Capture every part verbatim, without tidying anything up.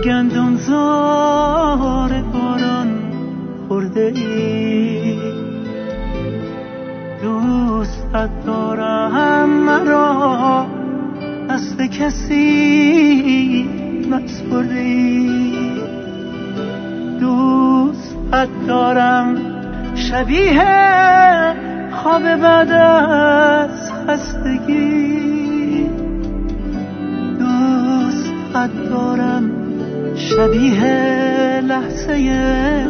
گندم زار باران خورده ای، دوست دارم مرا دست کسی نسپرده ای، دوست دارم شبیه خواب بعد از خستگی، دوست دارم شبیه لحظه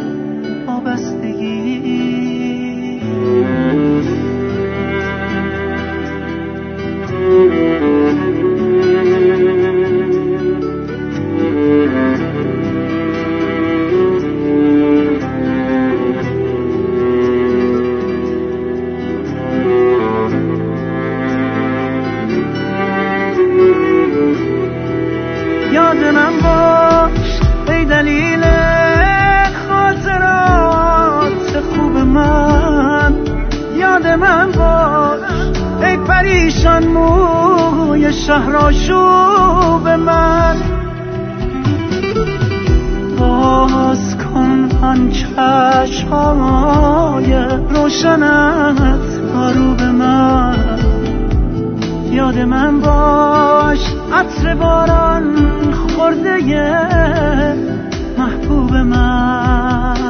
وابستگی. یاد من باش ای دلیل خاطرات خوب من، یاد من باش ای پریشان موی شهرآشوب من، باز کن آن چشم‌های روشنت رو به من، یاد من باش عطر باران خورده محبوب من.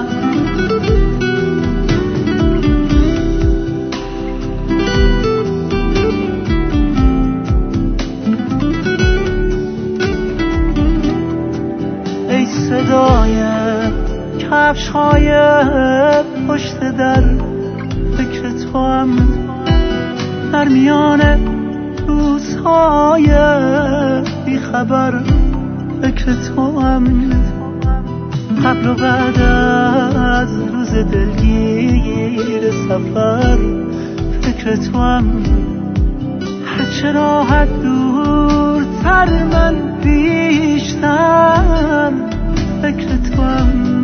ای صدای کفش‌های پشت در، فکر تو هم در میان روزهای بیخبر، فکر تو هم قبل و بعد از روز دلگیر سفر، فکر تو هم هرچه راحت دورتر من بیشتر، فکر تو هم